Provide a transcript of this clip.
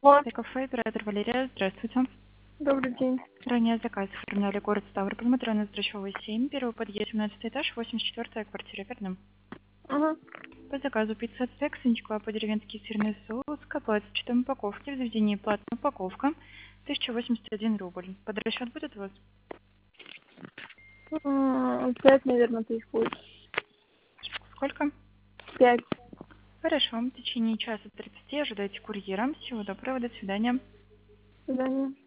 Вот, Кафе, оператор Валерия, здравствуйте. добрый день. Ранее заказ оформляли город Ставрополь, метро Ноздрачёва, 7, первый подъезд, 17 этаж, 84-я квартира, верно? Ага. По заказу пицца стек, сынчка по-деревенски сырный соус, капуста в упаковке, в заведении платная упаковка, 1081 рубль. Под расчет будет у вас? 5, наверное, тысяч будет. Сколько? 5. Хорошо, в течение часа 30 ожидайте курьера. Всего доброго, до свидания. До свидания.